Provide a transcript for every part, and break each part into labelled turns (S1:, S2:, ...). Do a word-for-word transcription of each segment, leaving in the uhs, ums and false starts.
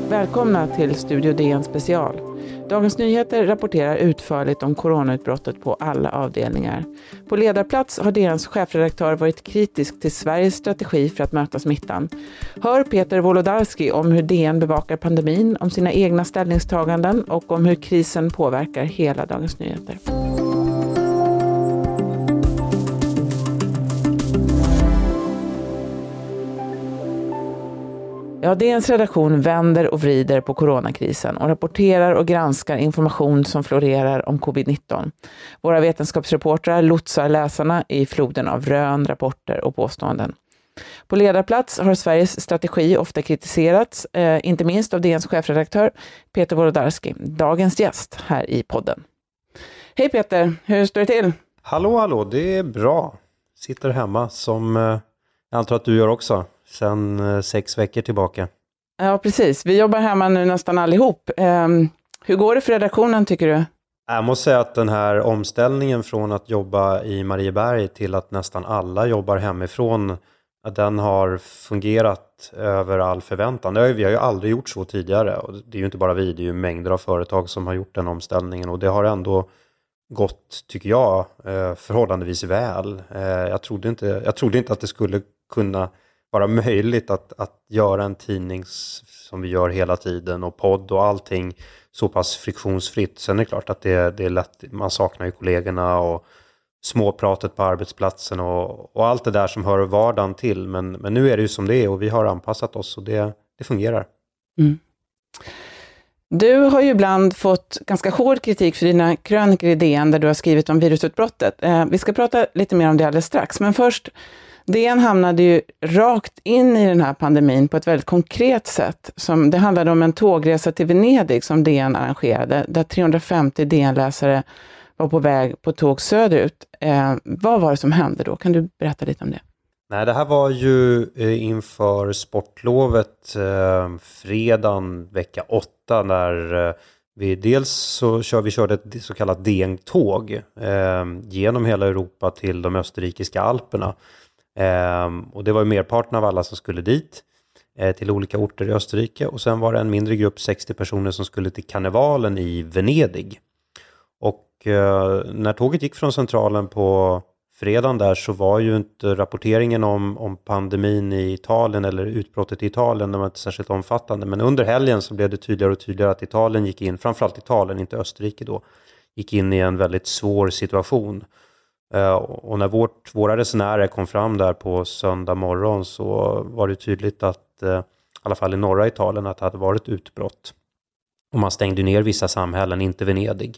S1: Välkomna till Studio D N special. Dagens Nyheter rapporterar utförligt om coronautbrottet på alla avdelningar. På ledarplats har D N:s chefredaktör varit kritisk till Sveriges strategi för att möta smittan. Hör Peter Wolodarski om hur D N bevakar pandemin, om sina egna ställningstaganden och om hur krisen påverkar hela Dagens Nyheter. Ja, D N:s redaktion vänder och vrider på coronakrisen och rapporterar och granskar information som florerar om covid nitton. Våra vetenskapsreportrar lotsar läsarna i floden av rön, rapporter och påståenden. På ledarplats har Sveriges strategi ofta kritiserats, eh, inte minst av D N:s chefredaktör Peter Wolodarski, dagens gäst här i podden. Hej Peter, hur står det till?
S2: Hallå, hallå, det är bra. Sitter hemma som eh, jag antar att du gör också. Sen eh, sex veckor tillbaka.
S1: Ja, precis. Vi jobbar hemma nu nästan allihop. Eh, hur går det för redaktionen tycker du?
S2: Jag måste säga att den här omställningen från att jobba i Marieberg till att nästan alla jobbar hemifrån, att den har fungerat över all förväntan. Det har, vi har ju aldrig gjort så tidigare. Och det är ju inte bara vi, det är ju mängder av företag som har gjort den omställningen. Och det har ändå gått, tycker jag, eh, förhållandevis väl. Eh, jag, trodde inte, jag trodde inte att det skulle kunna vara möjligt att, att göra en tidning som vi gör hela tiden och podd och allting så pass friktionsfritt. Sen är det klart att det, det är lätt, man saknar ju kollegorna och småpratet på arbetsplatsen och, och allt det där som hör vardagen till. Men, men nu är det ju som det är och vi har anpassat oss och det, det fungerar.
S1: Mm. Du har ju ibland fått ganska hård kritik för dina krönikor i D N där du har skrivit om virusutbrottet. Eh, vi ska prata lite mer om det alldeles strax, men först, D N hamnade ju rakt in i den här pandemin på ett väldigt konkret sätt. Som, det handlade om en tågresa till Venedig som D N arrangerade, där trehundrafemtio D N-läsare var på väg på tåg söderut. Eh, vad var det som hände då? Kan du berätta lite om det?
S2: Nej, det här var ju eh, inför sportlovet eh, fredagen vecka åtta när eh, vi dels så kör, vi körde ett så kallat D N-tåg eh, genom hela Europa till de österrikiska Alperna. Eh, och det var ju merparten av alla som skulle dit eh, till olika orter i Österrike. Och sen var det en mindre grupp, sextio personer, som skulle till karnevalen i Venedig. Och eh, när tåget gick från centralen på fredagen där så var ju inte rapporteringen om, om pandemin i Italien eller utbrottet i Italien, det var inte särskilt omfattande. Men under helgen så blev det tydligare och tydligare att Italien gick in, framförallt Italien, inte Österrike då, gick in i en väldigt svår situation. Uh, och när vårt, våra resenärer kom fram där på söndag morgon så var det tydligt att, uh, i alla fall i norra Italien, att det hade varit utbrott. Och man stängde ner vissa samhällen, inte Venedig.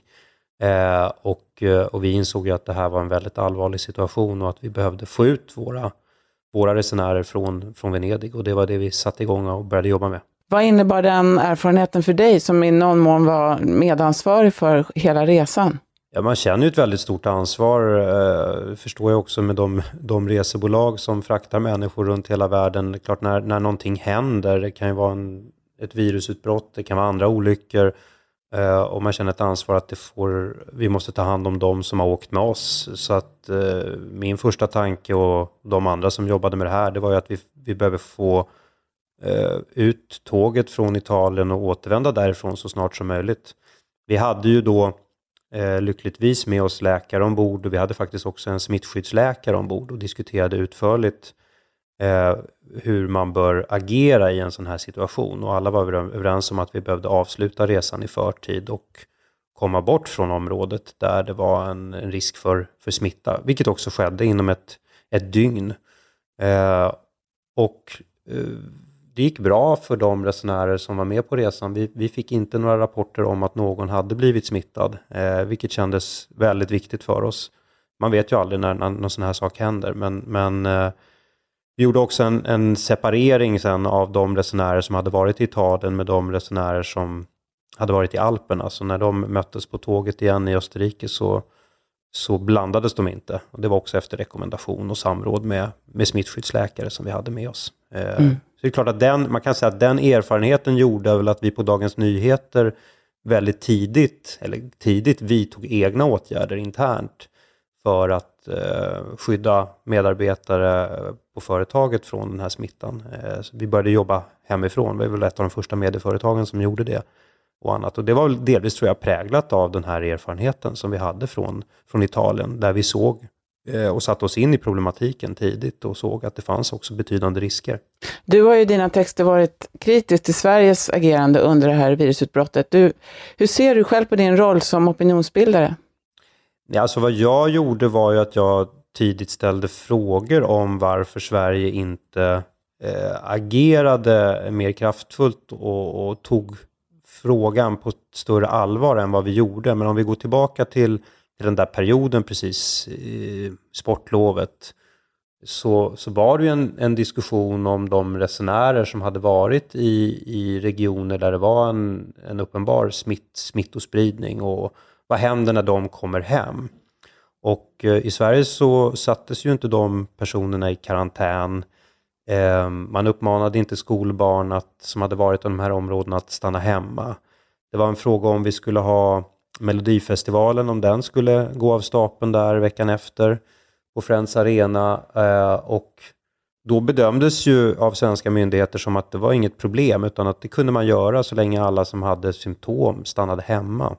S2: Uh, och, uh, och vi insåg ju att det här var en väldigt allvarlig situation och att vi behövde få ut våra, våra resenärer från, från Venedig. Och det var det vi satte igång och började jobba med. Vad
S1: innebar den erfarenheten för dig som i någon mån var medansvarig för hela resan?
S2: Ja, man känner ju ett väldigt stort ansvar, eh, förstår jag också med de, de resebolag som fraktar människor runt hela världen. Klart när, när någonting händer, det kan ju vara en, ett virusutbrott, det kan vara andra olyckor eh, och man känner ett ansvar att det får, vi måste ta hand om dem som har åkt med oss. Så att eh, min första tanke och de andra som jobbade med det här, det var ju att vi, vi behöver få eh, ut tåget från Italien och återvända därifrån så snart som möjligt. Vi hade ju då Eh, lyckligtvis med oss läkare ombord och vi hade faktiskt också en smittskyddsläkare ombord och diskuterade utförligt eh, hur man bör agera i en sån här situation. Och alla var överens om att vi behövde avsluta resan i förtid och komma bort från området där det var en, en risk för, för smitta. Vilket också skedde inom ett, ett dygn. Eh, och eh, det gick bra för de resenärer som var med på resan. Vi, vi fick inte några rapporter om att någon hade blivit smittad. Eh, vilket kändes väldigt viktigt för oss. Man vet ju aldrig när, när någon sån här sak händer. Men, men eh, vi gjorde också en, en separering sen av de resenärer som hade varit i Italien med de resenärer som hade varit i Alperna. Så när de möttes på tåget igen i Österrike så, så blandades de inte. Och det var också efter rekommendation och samråd med, med smittskyddsläkare som vi hade med oss. Eh, mm. Så det är klart att den, man kan säga att den erfarenheten gjorde väl att vi på Dagens Nyheter väldigt tidigt, eller tidigt vidtog egna åtgärder internt för att eh, skydda medarbetare på företaget från den här smittan. Eh, så vi började jobba hemifrån. Vi var väl ett av de första medieföretagen som gjorde det. Och annat. Och det var delvis, tror jag, präglat av den här erfarenheten som vi hade från, från Italien, där vi såg eh, och satte oss in i problematiken tidigt och såg att det fanns också betydande risker.
S1: Du har ju i dina texter varit kritisk till Sveriges agerande under det här virusutbrottet. Du, hur ser du själv på din roll som opinionsbildare?
S2: Ja, alltså vad jag gjorde var ju att jag tidigt ställde frågor om varför Sverige inte eh, agerade mer kraftfullt och, och tog frågan på ett större allvar än vad vi gjorde. Men om vi går tillbaka till, till den där perioden precis i sportlovet, så, så var det ju en, en diskussion om de resenärer som hade varit i, i regioner där det var en, en uppenbar smitt, smittospridning, och vad händer när de kommer hem? Och eh, i Sverige så sattes ju inte de personerna i karantän. Eh, man uppmanade inte skolbarn att, som hade varit i de här områdena, att stanna hemma. Det var en fråga om vi skulle ha Melodifestivalen, om den skulle gå av stapeln där veckan efter på Friends Arena. Eh, och då bedömdes ju av svenska myndigheter som att det var inget problem, utan att det kunde man göra så länge alla som hade symptom stannade hemma.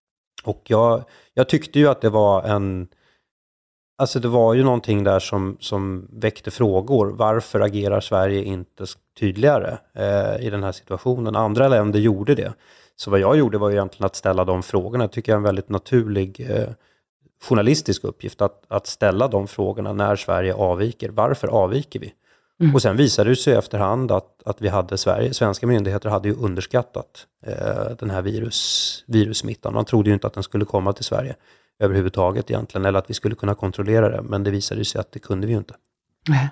S2: Och jag, jag tyckte ju att det var en... Alltså det var ju någonting där som, som väckte frågor. Varför agerar Sverige inte tydligare eh, i den här situationen? Andra länder gjorde det. Så vad jag gjorde var ju egentligen att ställa de frågorna. Jag tycker jag är en väldigt naturlig eh, journalistisk uppgift att, att ställa de frågorna när Sverige avviker. Varför avviker vi? Mm. Och sen visade det sig efterhand att, att vi hade Sverige, svenska myndigheter hade ju underskattat eh, den här virus, virussmittan. Man trodde ju inte att den skulle komma till Sverige överhuvudtaget egentligen, eller att vi skulle kunna kontrollera det. Men det visade sig att det kunde vi ju inte.
S1: Nej.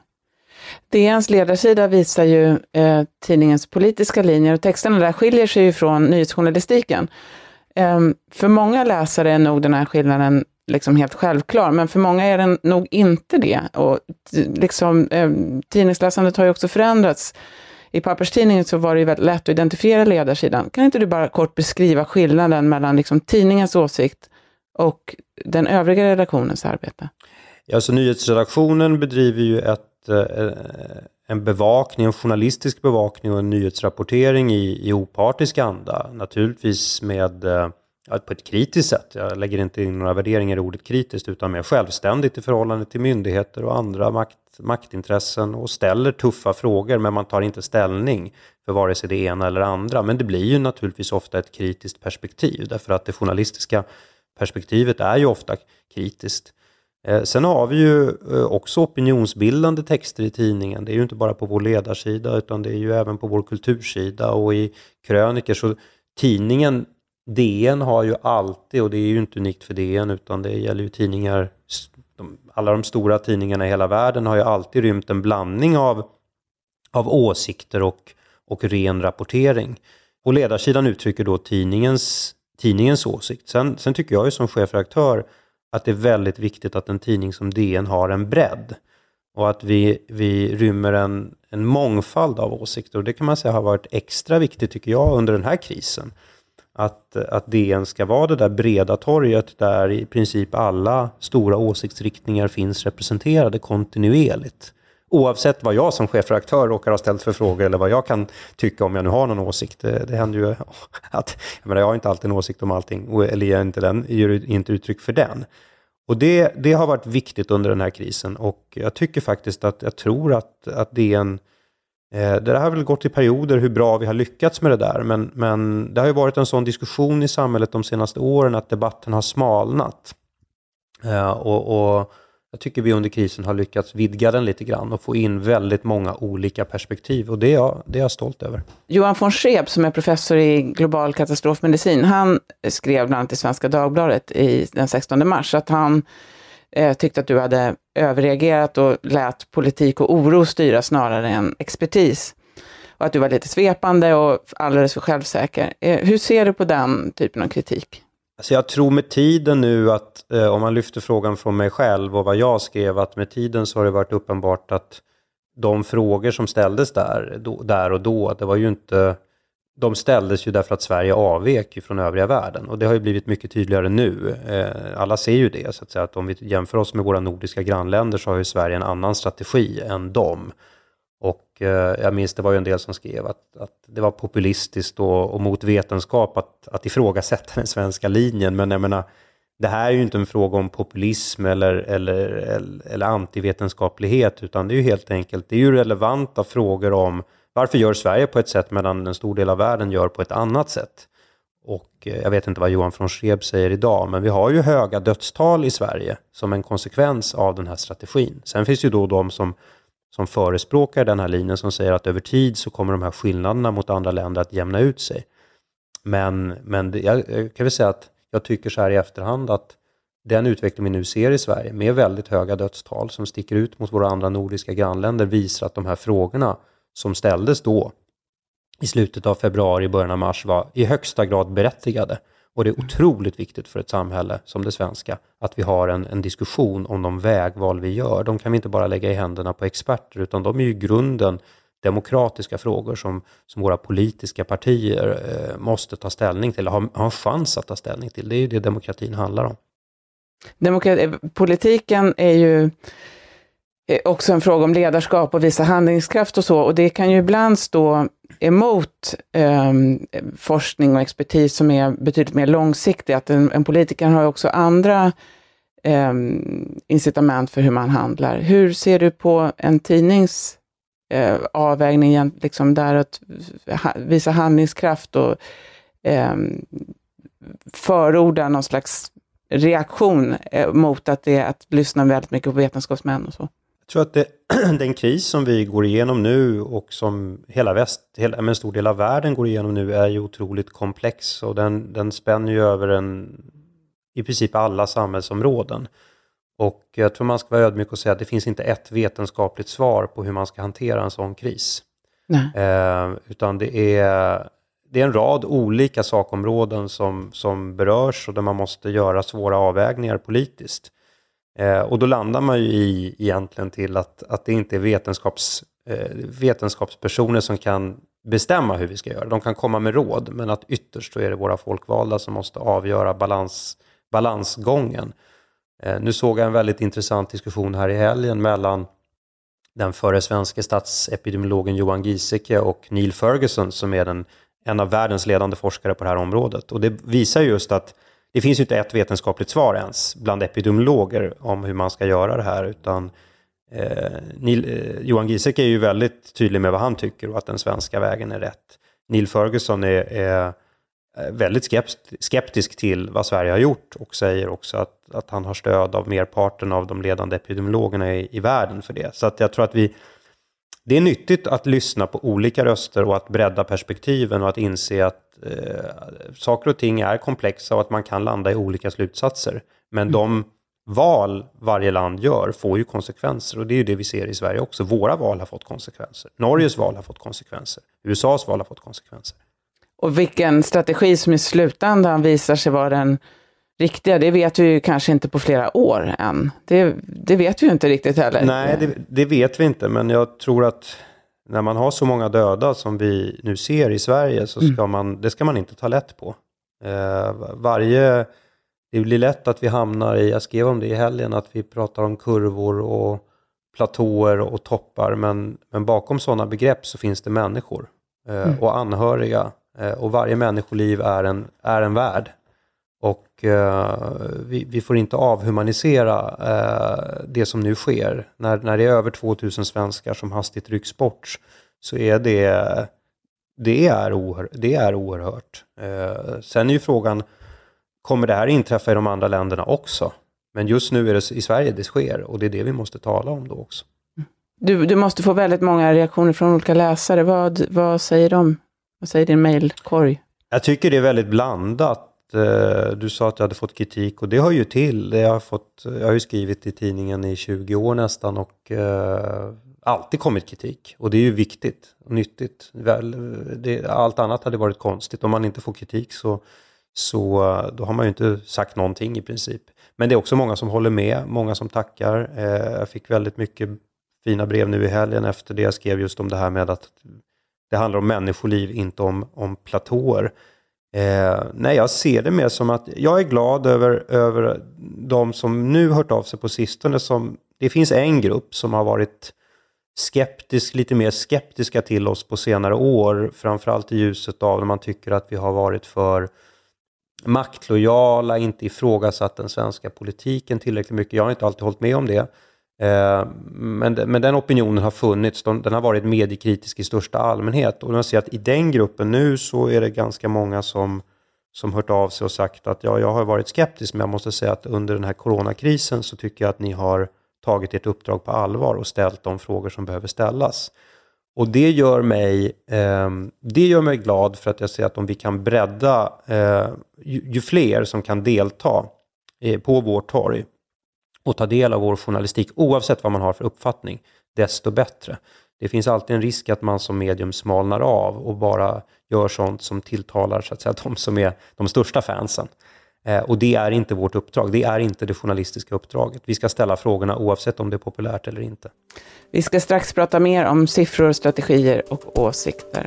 S1: D N:s ledarsida visar ju eh, tidningens politiska linjer, och texterna där skiljer sig ju från nyhetsjournalistiken. Eh, för många läsare är nog den här skillnaden liksom helt självklar, men för många är den nog inte det. Och liksom, eh, tidningsläsandet har ju också förändrats. I papperstidningen så var det ju väldigt lätt att identifiera ledarsidan. Kan inte du bara kort beskriva skillnaden mellan liksom tidningens åsikt och den övriga redaktionens arbete?
S2: Ja, så nyhetsredaktionen bedriver ju ett, eh, en bevakning, en journalistisk bevakning och en nyhetsrapportering i, i opartisk anda. Naturligtvis med, eh, på ett kritiskt sätt. Jag lägger inte in några värderingar i ordet kritiskt, utan mer självständigt i förhållande till myndigheter och andra makt, maktintressen, och ställer tuffa frågor, men man tar inte ställning för vare sig det ena eller andra. Men det blir ju naturligtvis ofta ett kritiskt perspektiv, därför att det journalistiska perspektivet är ju ofta kritiskt. Eh, sen har vi ju eh, också opinionsbildande texter i tidningen. Det är ju inte bara på vår ledarsida, utan det är ju även på vår kultursida och i kröniker. Så tidningen D N har ju alltid, och det är ju inte unikt för D N, utan det gäller ju tidningar, de, alla de stora tidningarna i hela världen har ju alltid rymt en blandning av, av åsikter och, och ren rapportering. Och ledarsidan uttrycker då tidningens tidningens åsikt. Sen, sen tycker jag ju som chefredaktör att det är väldigt viktigt att en tidning som D N har en bredd, och att vi, vi rymmer en, en mångfald av åsikter, och det kan man säga har varit extra viktigt, tycker jag, under den här krisen. Att, att D N ska vara det där breda torget där i princip alla stora åsiktsriktningar finns representerade kontinuerligt. Oavsett vad jag som chefredaktör råkar ha ställt för frågor, eller vad jag kan tycka om jag nu har någon åsikt. Det, det händer ju att jag, menar, jag har inte alltid en åsikt om allting, eller jag inte, den, ger inte uttryck för den. Och det, det har varit viktigt under den här krisen, och jag tycker faktiskt att jag tror att, att D N, eh, det har väl gått i perioder hur bra vi har lyckats med det där, men, men det har ju varit en sån diskussion i samhället de senaste åren att debatten har smalnat. Eh, och, och jag tycker vi under krisen har lyckats vidga den lite grann och få in väldigt många olika perspektiv, och det är jag, det är jag stolt över.
S1: Johan von Schreeb, som är professor i global katastrofmedicin, han skrev bland annat i Svenska Dagbladet i den sextonde mars att han eh, tyckte att du hade överreagerat och lät politik och oro styra snarare än expertis. Och att du var lite svepande och alldeles för självsäker. Eh, hur ser du på den typen av kritik?
S2: Alltså jag tror med tiden nu att eh, om man lyfter frågan från mig själv och vad jag skrev, att med tiden så har det varit uppenbart att de frågor som ställdes där, då, där och då, det var ju inte de ställdes ju därför att Sverige avvek från övriga världen. Och det har ju blivit mycket tydligare nu. Eh, alla ser ju det, så att säga, att om vi jämför oss med våra nordiska grannländer så har ju Sverige en annan strategi än dem. Och eh, jag minns det var ju en del som skrev att, att det var populistiskt och, och mot vetenskap att, att ifrågasätta den svenska linjen. Men jag menar, det här är ju inte en fråga om populism eller, eller, eller, eller antivetenskaplighet, utan det är ju helt enkelt, det är ju relevanta frågor om varför gör Sverige på ett sätt medan en stor del av världen gör på ett annat sätt. Och eh, jag vet inte vad Johan von Schreeb säger idag, men vi har ju höga dödstal i Sverige som en konsekvens av den här strategin. Sen finns ju då de som som förespråkar den här linjen som säger att över tid så kommer de här skillnaderna mot andra länder att jämna ut sig. Men, men det, jag, jag kan väl säga att jag tycker så här i efterhand att den utveckling vi nu ser i Sverige med väldigt höga dödstal som sticker ut mot våra andra nordiska grannländer visar att de här frågorna som ställdes då i slutet av februari, början av mars var i högsta grad berättigade. Och det är otroligt viktigt för ett samhälle som det svenska att vi har en, en diskussion om de vägval vi gör. De kan vi inte bara lägga i händerna på experter, utan de är ju grunden demokratiska frågor som, som våra politiska partier eh, måste ta ställning till, ha, ha en chans att ta ställning till. Det är ju det demokratin handlar om.
S1: Demokrati, politiken är ju också en fråga om ledarskap och visa handlingskraft och så, och det kan ju ibland stå emot eh, forskning och expertis som är betydligt mer långsiktig. Att en, en politiker har också andra eh, incitament för hur man handlar. Hur ser du på en tidnings eh, avvägning liksom där att ha, visa handlingskraft och eh, förorda någon slags reaktion eh, mot att det är att lyssna väldigt mycket på vetenskapsmän och så?
S2: Jag tror att det, den kris som vi går igenom nu och som hela väst, hela, en stor del av världen går igenom nu är ju otroligt komplex, och den, den spänner ju över en, i princip alla samhällsområden. Och jag tror man ska vara ödmjuk och säga att det finns inte ett vetenskapligt svar på hur man ska hantera en sån kris. Eh, utan det är, det är en rad olika sakområden som, som berörs och där man måste göra svåra avvägningar politiskt. Eh, och då landar man ju i egentligen till att, att det inte är vetenskaps, eh, vetenskapspersoner som kan bestämma hur vi ska göra. De kan komma med råd, men att ytterst så är det våra folkvalda som måste avgöra balans, balansgången. Eh, nu såg jag en väldigt intressant diskussion här i helgen mellan den före svenska statsepidemiologen Johan Giesecke och Neil Ferguson som är den, en av världens ledande forskare på det här området. Och det visar just att det finns ju inte ett vetenskapligt svar ens bland epidemiologer om hur man ska göra det här, utan eh, Neil, eh, Johan Giesecke är ju väldigt tydlig med vad han tycker och att den svenska vägen är rätt. Neil Ferguson är, är väldigt skeptisk till vad Sverige har gjort och säger också att, att han har stöd av merparten av de ledande epidemiologerna i, i världen för det. Så att jag tror att vi, det är nyttigt att lyssna på olika röster och att bredda perspektiven och att inse att eh, saker och ting är komplexa och att man kan landa i olika slutsatser. Men mm. de val varje land gör får ju konsekvenser, och det är ju det vi ser i Sverige också. Våra val har fått konsekvenser. Norges val har fått konsekvenser. U S A:s val har fått konsekvenser.
S1: Och vilken strategi som i slutändan visar sig vara den riktiga, det vet vi ju kanske inte på flera år än. Det, det vet vi ju inte riktigt heller.
S2: Nej, det, det vet vi inte, men jag tror att när man har så många döda som vi nu ser i Sverige så ska mm. man, det ska man inte ta lätt på. Eh, varje, det blir lätt att vi hamnar i, jag skrev om det i helgen, att vi pratar om kurvor och platåer och toppar, men, men bakom sådana begrepp så finns det människor eh, mm. och anhöriga. Och varje människoliv är en, är en värld. Och eh, vi, vi får inte avhumanisera eh, det som nu sker. När, när det är över tvåtusen svenskar som hastigt rycks bort, så är det, det, är, oerhört, det är oerhört. Eh, sen är ju frågan, kommer det här inträffa i de andra länderna också? Men just nu är det i Sverige det sker, och det är det vi måste tala om då också.
S1: Du, du måste få väldigt många reaktioner från olika läsare. Vad, vad säger de? Vad säger din mejlkorg?
S2: Jag tycker det är väldigt blandat. Du sa att jag hade fått kritik, och det har ju till. Jag har, fått, jag har ju skrivit i tidningen i tjugo år nästan och uh, alltid kommit kritik. Och det är ju viktigt och nyttigt. Det, allt annat hade varit konstigt. Om man inte får kritik så, så då har man ju inte sagt någonting i princip. Men det är också många som håller med, många som tackar. Uh, jag fick väldigt mycket fina brev nu i helgen efter det jag skrev just om det här med att Det handlar om människoliv, inte om, om platåer. Eh, nej, jag ser det mer som att jag är glad över, över de som nu hört av sig på sistone. Som, det finns en grupp som har varit skeptisk, lite mer skeptiska till oss på senare år. Framförallt i ljuset av när man tycker att vi har varit för maktlojala, inte ifrågasatt den svenska politiken tillräckligt mycket. Jag har inte alltid hållit med om det. Eh, men, men den opinionen har funnits. Den, den har varit mediekritisk i största allmänhet. Och man ser att i den gruppen nu så är det ganska många som, som hört av sig och sagt att ja, jag har varit skeptisk, men jag måste säga att under den här coronakrisen så tycker jag att ni har tagit ert uppdrag på allvar och ställt de frågor som behöver ställas. Och det gör mig, eh, det gör mig glad, för att jag ser att om vi kan bredda eh, ju, ju fler som kan delta eh, på vårt torg och ta del av vår journalistik, oavsett vad man har för uppfattning, desto bättre. Det finns alltid en risk att man som medium smalnar av och bara gör sånt som tilltalar, så att säga, de som är de största fansen. Eh, och det är inte vårt uppdrag. Det är inte det journalistiska uppdraget. Vi ska ställa frågorna oavsett om det är populärt eller inte.
S1: Vi ska strax prata mer om siffror, strategier och åsikter.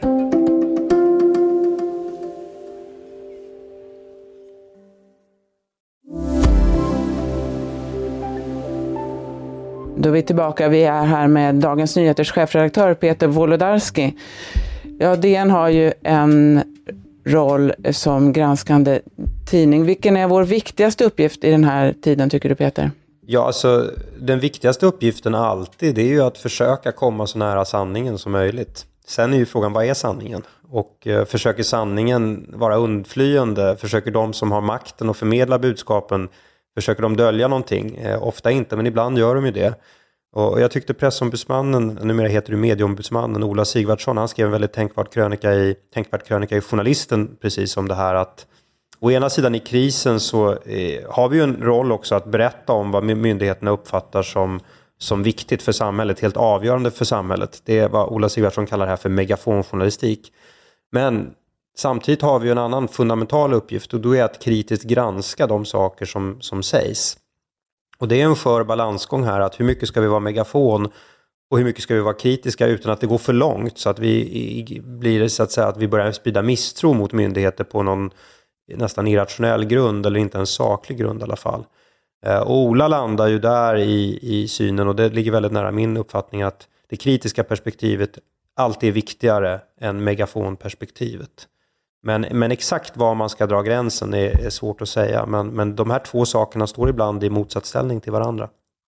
S1: Då är vi tillbaka. Vi är här med Dagens Nyheters chefredaktör Peter Wolodarski. Ja, D N har ju en roll som granskande tidning. Vilken är vår viktigaste uppgift i den här tiden, tycker du, Peter?
S2: Ja, alltså den viktigaste uppgiften alltid, det är ju att försöka komma så nära sanningen som möjligt. Sen är ju frågan, vad är sanningen? Och eh, försöker sanningen vara undflyende? Försöker de som har makten och förmedla budskapen, försöker de dölja någonting? Eh, ofta inte, men ibland gör de ju det. Och jag tyckte pressombudsmannen, numera heter det medieombudsmannen, Ola Sigvardsson, han skrev en väldigt tänkvärd krönika i, tänkvärd krönika i Journalisten, precis om det här att å ena sidan i krisen så eh, har vi ju en roll också att berätta om vad myndigheterna uppfattar som, som viktigt för samhället, helt avgörande för samhället. Det är vad Ola Sigvardsson kallar här för megafonjournalistik. Men samtidigt har vi ju en annan fundamental uppgift, och då är att kritiskt granska de saker som, som sägs. Och det är en skör balansgång här, att hur mycket ska vi vara megafon och hur mycket ska vi vara kritiska utan att det går för långt, så att vi i, blir så att säga att vi börjar sprida misstro mot myndigheter på någon nästan irrationell grund, eller inte en saklig grund i alla fall. Och Ola landar ju där i, i synen, och det ligger väldigt nära min uppfattning, att det kritiska perspektivet alltid är viktigare än megafonperspektivet. Men, men exakt var man ska dra gränsen är, är svårt att säga. Men, men de här två sakerna står ibland i motsatsställning till varandra.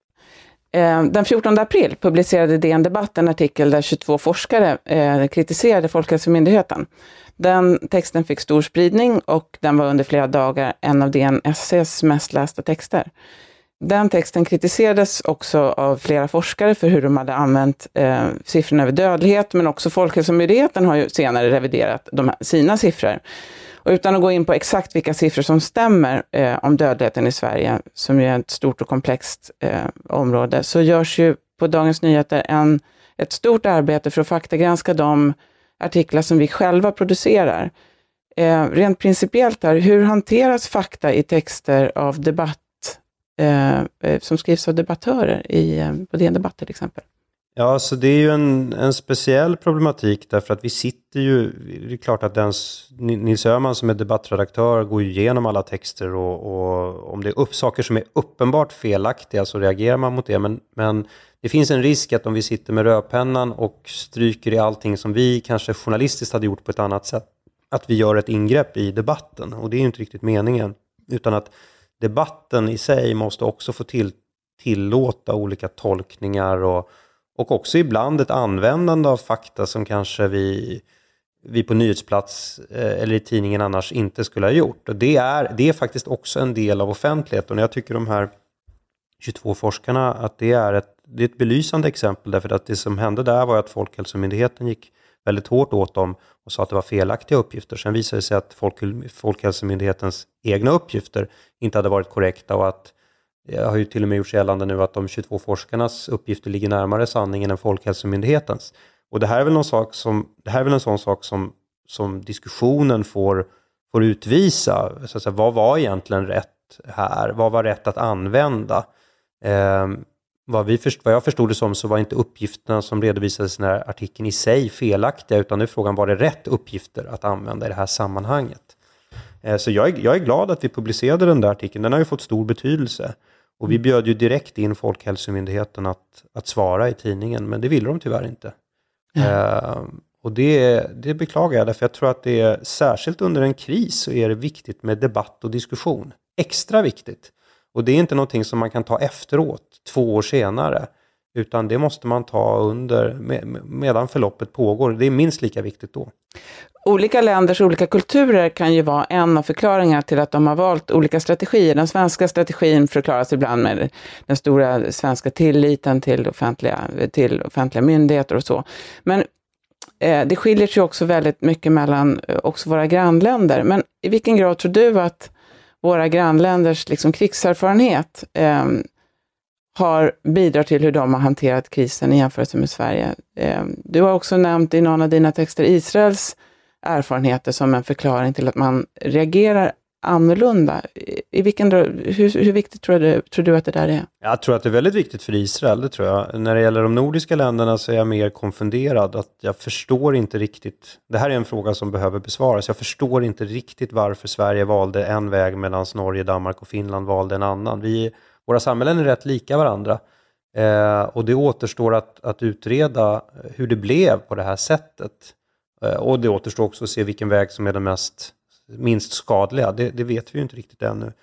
S1: Den fjortonde april publicerade D N Debatt en artikel där tjugotvå forskare eh, kritiserade Folkhälsomyndigheten. Den texten fick stor spridning och den var under flera dagar en av D N S C:s mest lästa texter. Den texten kritiserades också av flera forskare för hur de hade använt eh, siffrorna över dödlighet, men också Folkhälsomyndigheten har ju senare reviderat de här, sina siffror. Och utan att gå in på exakt vilka siffror som stämmer eh, om dödligheten i Sverige, som ju är ett stort och komplext eh, område, så görs ju på Dagens Nyheter en, ett stort arbete för att faktagranska de artiklar som vi själva producerar. Eh, rent principiellt här, hur hanteras fakta i texter av debatt Eh, som skrivs av debattörer i, eh, på D N Debatt till exempel?
S2: Ja, så det är ju en, en speciell problematik, därför att vi sitter ju, det är klart att den, Nils Öhman som är debattredaktör går ju igenom alla texter, och, och om det är upp saker som är uppenbart felaktiga så reagerar man mot det, men, men det finns en risk att om vi sitter med rödpennan och stryker i allting som vi kanske journalistiskt hade gjort på ett annat sätt, att vi gör ett ingrepp i debatten, och det är ju inte riktigt meningen, utan att debatten i sig måste också få till, tillåta olika tolkningar och, och också ibland ett användande av fakta som kanske vi, vi på nyhetsplats eh, eller i tidningen annars inte skulle ha gjort. Och det är, det är faktiskt också en del av offentligheten. Och jag tycker de här tjugotvå forskarna att det är ett, det är ett belysande exempel, därför att det som hände där var att Folkhälsomyndigheten gick väldigt hårt åt dem och sa att det var felaktiga uppgifter. Sen visade det sig att Folk, Folkhälsomyndighetens egna uppgifter inte hade varit korrekta, och att jag har ju till och med gjort gällande nu att de tjugotvå forskarnas uppgifter ligger närmare sanningen än Folkhälsomyndighetens. Och det här är väl någon sak som, det här är väl en sån sak som, som diskussionen får, får utvisa. Så att säga, vad var egentligen rätt här? Vad var rätt att använda? Eh, vad, vi först, vad jag förstod det som så var inte uppgifterna som redovisades i den här artikeln i sig felaktiga, utan nu är frågan, var det rätt uppgifter att använda i det här sammanhanget? Eh, så jag är, jag är glad att vi publicerade den där artikeln. Den har ju fått stor betydelse. Och vi bjöd ju direkt in Folkhälsomyndigheten att, att svara i tidningen, men det ville de tyvärr inte. Mm. Eh, och det, det beklagar jag, därför jag tror att det är, särskilt under en kris så är det viktigt med debatt och diskussion. Extra viktigt. Och det är inte någonting som man kan ta efteråt, två år senare. Utan det måste man ta under med, medan förloppet pågår. Det är minst lika viktigt då.
S1: Olika länders olika kulturer kan ju vara en av förklaringarna till att de har valt olika strategier. Den svenska strategin förklaras ibland med den stora svenska tilliten till offentliga, till offentliga myndigheter och så. Men eh, det skiljer sig också väldigt mycket mellan eh, också våra grannländer. Men i vilken grad tror du att våra grannländers liksom, krigserfarenhet eh, har bidragit till hur de har hanterat krisen i jämförelse med Sverige? Eh, du har också nämnt i någon av dina texter Israels erfarenheter som en förklaring till att man reagerar annorlunda. I vilken, hur, hur viktigt tror du, tror du att det där är?
S2: Jag tror att det är väldigt viktigt för Israel, det tror jag. När det gäller de nordiska länderna så är jag mer konfunderad. Att jag förstår inte riktigt, det här är en fråga som behöver besvaras. Jag förstår inte riktigt varför Sverige valde en väg medan Norge, Danmark och Finland valde en annan. Vi, våra samhällen är rätt lika varandra. Eh, och det återstår att, att utreda hur det blev på det här sättet. Och det återstår också att se vilken väg som är den mest, minst skadliga. Det, det vet vi ju inte riktigt ännu.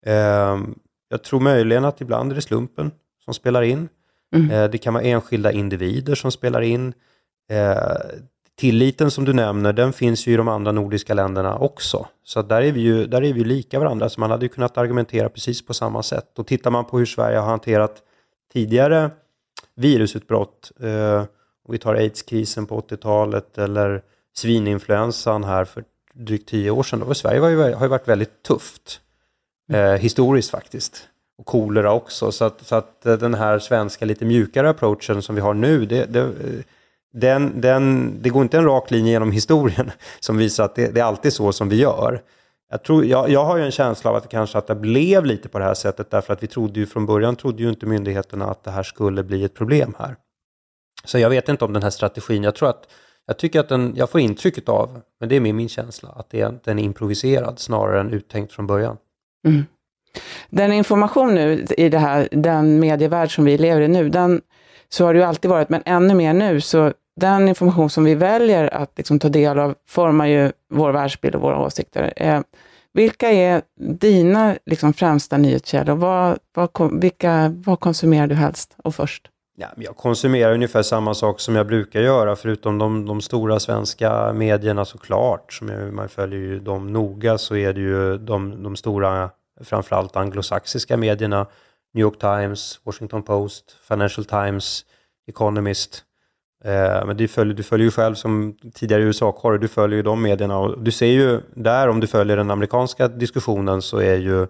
S2: Eh, jag tror möjligen att ibland är det slumpen som spelar in. Mm. Eh, det kan vara enskilda individer som spelar in. Eh, tilliten som du nämner, den finns ju i de andra nordiska länderna också. Så där är vi ju, där är vi ju lika varandra. Så man hade ju kunnat argumentera precis på samma sätt. Och tittar man på hur Sverige har hanterat tidigare virusutbrott, eh, och vi tar AIDS-krisen på åttiotalet eller svininfluensan här för drygt tio år sedan. Då var Sverige var ju, har ju varit väldigt tufft. Eh, historiskt faktiskt. Och kolera också. Så att, så att den här svenska lite mjukare approachen som vi har nu. Det, det, den, den, det går inte en rak linje genom historien som visar att det, det är alltid så som vi gör. Jag, tror, jag, jag har ju en känsla av att det kanske att det blev lite på det här sättet. Därför att vi trodde ju från början trodde ju inte myndigheterna att det här skulle bli ett problem här. Så jag vet inte om den här strategin, jag tror att jag tycker att den, jag får intrycket av, men det är min, min känsla, att det är, den är improviserad snarare än uttänkt från början.
S1: Mm. Den information nu i det här, den medievärld som vi lever i nu, den, så har det ju alltid varit, men ännu mer nu, så den information som vi väljer att liksom ta del av formar ju vår världsbild och våra åsikter. Eh, vilka är dina liksom främsta nyhetskällor? Vad, vad, vilka, vad konsumerar du helst och först?
S2: Ja, jag konsumerar ungefär samma sak som jag brukar göra, förutom de, de stora svenska medierna såklart, som jag, man följer ju dem noga, så är det ju de, de stora, framförallt anglosaxiska medierna, New York Times, Washington Post, Financial Times, Economist. Eh, men du följer, du följer ju själv som tidigare U S A-korre, du följer ju de medierna, och du ser ju där, om du följer den amerikanska diskussionen, så är ju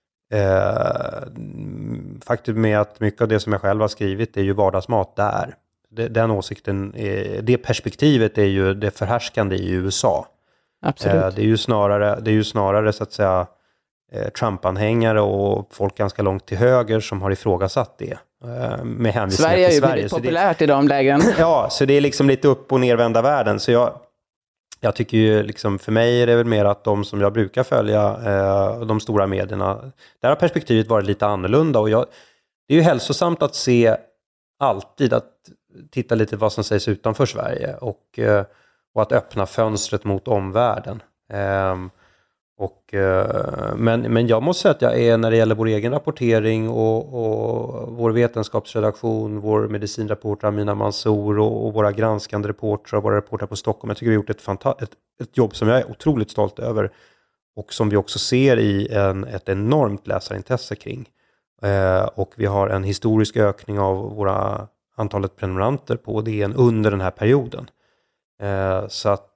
S2: Eh, faktum med att mycket av det som jag själv har skrivit är ju vardagsmat där. Det, den åsikten, är, det perspektivet är ju det förhärskande i U S A.
S1: Absolut.
S2: Eh, det är ju snarare, det är ju snarare så att säga eh, Trump-anhängare och folk ganska långt till höger som har ifrågasatt det. Eh, med hänvisning
S1: Sverige är
S2: till
S1: ju
S2: Sverige.
S1: väldigt populärt det, i de lägen.
S2: Ja, så det är liksom lite upp- och nervända världen. Så jag Jag tycker ju liksom, för mig är det väl mer att de som jag brukar följa, eh, de stora medierna, där har perspektivet varit lite annorlunda. Och jag, det är ju hälsosamt att se alltid, att titta lite vad som sägs utanför Sverige. Och, eh, och att öppna fönstret mot omvärlden. Eh, och, eh, men, men jag måste säga att jag är, när det gäller vår egen rapportering och, och vår vetenskapsredaktion, vår medicinreporter Amina Mansour och, och våra granskande reportrar och våra reportrar på Stockholm. Jag tycker vi har gjort ett, fanta- ett, ett jobb som jag är otroligt stolt över och som vi också ser i en, ett enormt läsarintresse kring. Eh, och vi har en historisk ökning av våra antalet prenumeranter på D N under den här perioden. Eh, så att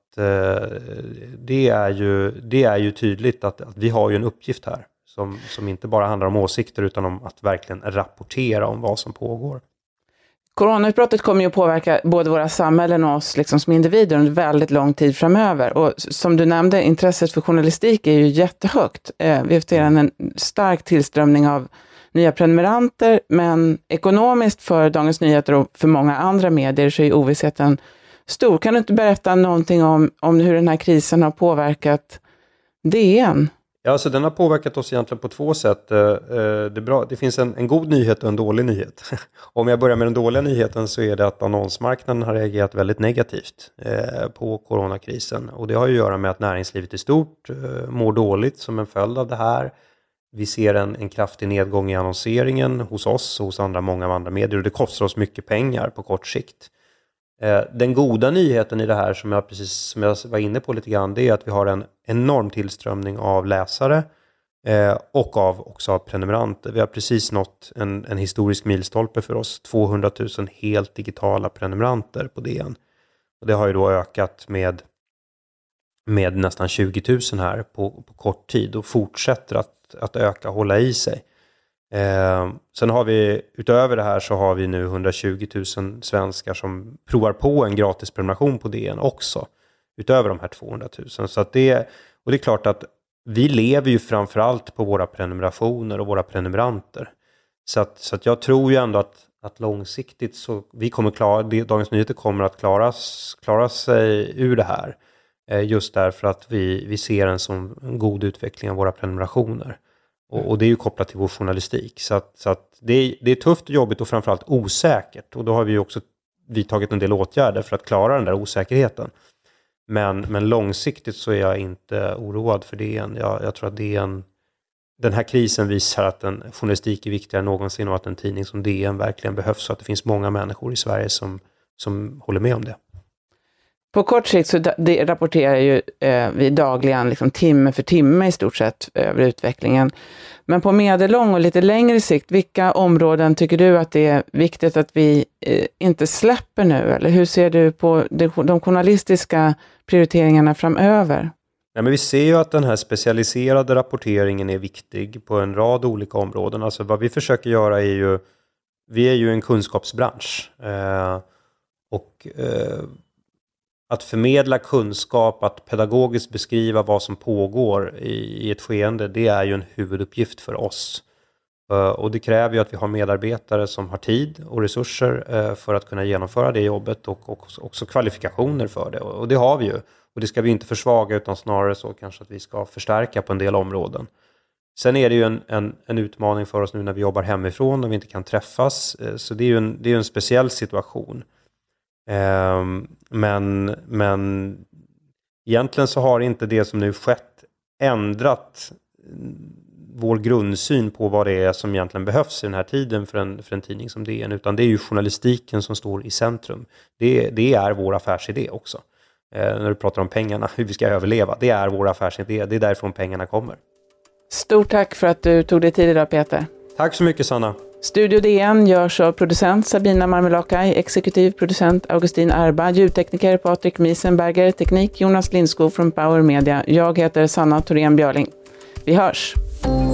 S2: Det är, ju, det är ju tydligt att, att vi har ju en uppgift här som, som inte bara handlar om åsikter utan om att verkligen rapportera om vad som pågår.
S1: Coronautbrottet kommer ju att påverka både våra samhällen och oss liksom som individer under väldigt lång tid framöver. Och som du nämnde, intresset för journalistik är ju jättehögt. Eh, vi har en stark tillströmning av nya prenumeranter, men ekonomiskt för Dagens Nyheter och för många andra medier så är ovissheten stor. Kan du inte berätta någonting om, om hur den här krisen har påverkat D N?
S2: Ja, alltså den har påverkat oss egentligen på två sätt. Det, är bra. Det finns en, en god nyhet och en dålig nyhet. Om jag börjar med den dåliga nyheten så är det att annonsmarknaden har reagerat väldigt negativt på coronakrisen. Och det har ju att göra med att näringslivet i stort mår dåligt som en följd av det här. Vi ser en, en kraftig nedgång i annonseringen hos oss och hos andra, många andra medier. Och det kostar oss mycket pengar på kort sikt. Den goda nyheten i det här som jag precis som jag var inne på lite grann, det är att vi har en enorm tillströmning av läsare eh, och av, också av prenumeranter. Vi har precis nått en, en historisk milstolpe för oss, tvåhundratusen helt digitala prenumeranter på D N. Och det har ju då ökat med, med nästan tjugotusen här på, på kort tid och fortsätter att, att öka och hålla i sig. Eh, sen har vi, utöver det här så har vi nu hundratjugotusen svenskar som provar på en gratis prenumeration på D N också. Utöver de här tvåhundratusen. Så att det, och det är klart att vi lever ju framförallt på våra prenumerationer och våra prenumeranter. Så att, så att jag tror ju ändå att, att långsiktigt så vi kommer klara, Dagens Nyheter kommer att klara, klara sig ur det här. Eh, just därför att vi, vi ser en sån en god utveckling av våra prenumerationer. Och, och det är ju kopplat till vår journalistik. Så att, så att det, är, det är tufft och jobbigt och framförallt osäkert. Och då har vi ju också vidtagit en del åtgärder för att klara den där osäkerheten. Men, men långsiktigt så är jag inte oroad för det än. Jag, jag tror att det är en, den här krisen visar att en journalistik är viktigare än någonsin och att en tidning som D N verkligen behövs. Så att det finns många människor i Sverige som, som håller med om det.
S1: På kort sikt så det rapporterar ju eh, vi dagligen liksom timme för timme i stort sett över utvecklingen. Men på medellång och lite längre sikt, vilka områden tycker du att det är viktigt att vi eh, inte släpper nu? Eller hur ser du på de, de journalistiska prioriteringarna framöver?
S2: Ja, men vi ser ju att den här specialiserade rapporteringen är viktig på en rad olika områden. Alltså vad vi försöker göra är ju, vi är ju en kunskapsbransch. Eh, och... Eh, Att förmedla kunskap, att pedagogiskt beskriva vad som pågår i, i ett skeende, det är ju en huvuduppgift för oss. Uh, och det kräver ju att vi har medarbetare som har tid och resurser uh, för att kunna genomföra det jobbet och, och också kvalifikationer för det. Och, och det har vi ju. Och det ska vi inte försvaga utan snarare så kanske att vi ska förstärka på en del områden. Sen är det ju en, en, en utmaning för oss nu när vi jobbar hemifrån och vi inte kan träffas. Uh, så det är ju en, det är en speciell situation. Um, men, men egentligen så har inte det som nu skett ändrat vår grundsyn på vad det är som egentligen behövs i den här tiden för en, för en tidning som D N, utan det är ju journalistiken som står i centrum. Det, det är vår affärsidé också. Uh, när du pratar om pengarna, hur vi ska överleva, det är vår affärsidé, det är därifrån pengarna kommer.
S1: Stort tack för att du tog dig tid idag, Peter.
S2: Tack så mycket, Sanna.
S1: Studio D N görs av producent Sabina Marmelakai, exekutiv producent Augustin Erba, ljudtekniker Patrik Miesenberger, teknik Jonas Lindskog från Power Media. Jag heter Sanna Thorén Björling. Vi hörs!